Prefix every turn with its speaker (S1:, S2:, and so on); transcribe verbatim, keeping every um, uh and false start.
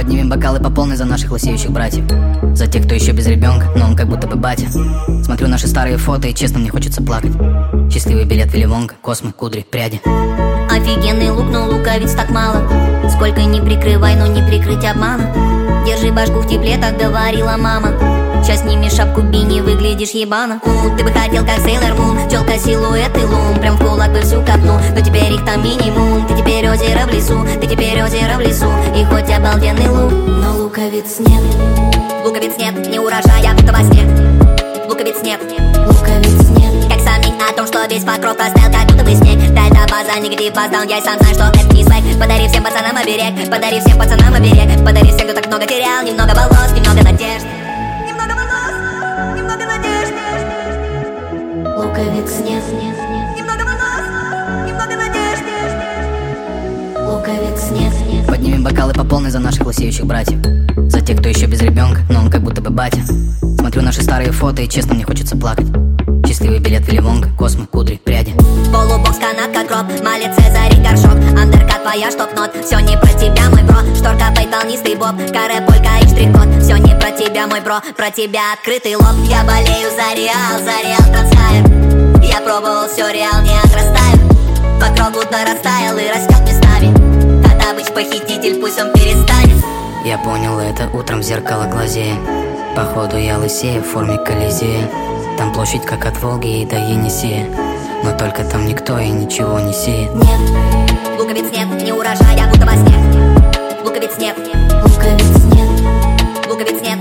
S1: Поднимем бокалы по полной за наших лысеющих братьев, за тех, кто еще без ребенка, но он как будто бы батя. Смотрю наши старые фото и честно мне хочется плакать. Счастливый билет Вилли Вонка, космы, кудри, пряди.
S2: Офигенный лук, но луковиц так мало. Сколько не прикрывай, но не прикрыть обмана. Держи башку в тепле, так говорила мама. Сейчас сними шапку бини, выглядишь ебано. У, ты бы хотел как Сейлор Мун, челка, силуэт и лун. Прям в кулак бы всю копну, но теперь их там минимум. Ты теперь озеро в лесу, ты теперь озеро в лесу. И хоть обалденный лук, но луковиц нет. Луковиц нет, не урожая, будто во сне. Луковиц нет, луковиц нет. Как сомнить о том, что весь покров растаял, как будто бы снег. Да это база, нигде опоздал, я и сам знаю, что это не свайк. Подари всем пацанам оберег, подари всем пацанам оберег. Подари всем, кто так много терял, немного волос, немного надежд. Немного волос, немного надежд. Луковиц нет, нет, нет. Немного волос, немного надежд. Луковиц нет, нет.
S1: Поднимем бокалы по полной за наших лысеющих братьев, за тех, кто еще без ребенка, но он как будто бы батя. Смотрю наши старые фото и честно мне хочется плакать. Счастливый билет Вилли Вонка, космы, кудри, пряди.
S2: Полубокс, канат, как гроб, малец, Цезарь и горшок. Андеркат, твоя штоп-нот, все не про тебя, мой бро. Шторка, фейт, волнистый боб, каре, полька и штрих-код. Все не про тебя, мой бро, про тебя открытый лоб. Я болею за Реал, за Реал Трансхайр. Я пробовал все, Реал не отрастает. Покров будто растаял и растет местами. Хоттабыч, похититель, пусть он перестанет.
S1: Я понял это утром в зеркало глазея. Походу я лысею в форме Колизея. Там площадь как от Волги и до Енисея, но только там никто и ничего не сеет.
S2: Нет, луковиц нет, не урожая, будто во сне. Луковиц нет, луковиц нет, луковиц нет.